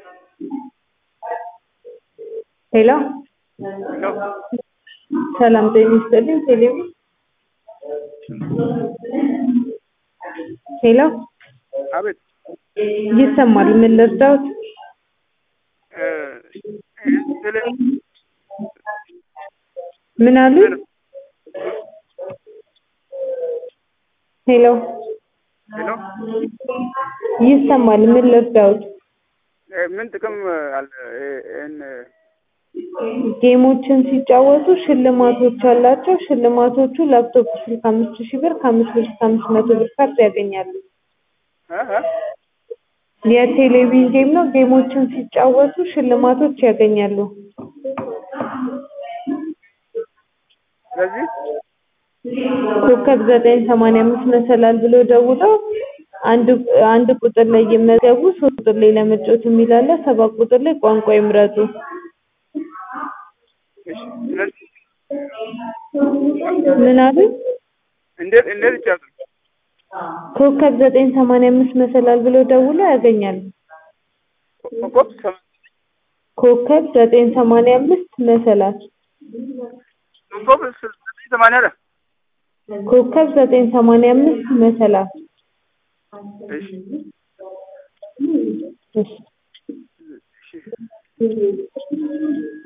Hello. Hello. ሰላም ጤና ይስጥልኝ። ሄሎ አቤት። ይሰማል? ምን ልርዳዎት? ስለ ምን አሉ? ሄሎ ሄሎ ይሰማል? ምን ልርዳዎት? ምን ጥቅም አለ? ጌሞችን ሲጫወቱ ሽልማቶች አላቸው። ሽልማቶቹ ላፕቶፕ ስልክ 5000 ብር ከ500 እስከ 500 ብር ካርድ ያገኛሉ። የቴሌቪዥን ጌም ነው። ጌሞችን ሲጫወቱ ሽልማቶች ያገኛሉ። ስለዚህ ኮከብ 985 መሰላል ብሎ ደውለው አንድ ቁጥር ላይ ይመዘገቡ፣ 3 ቁጥር ላይ ለመጫወት የሚል አለ፣ 7 ቁጥር ላይ ቋንቋ ይምረጡ። እሺ። ስለዚህ ምን አሉ? እንዴት ይቻላል? ኮከብ 985 መሰላል ብሎ ደውለው ያገኛሉ። ኮከብ 985 መሰላል ኮከብ 985 መሰላል። እሺ። እሺ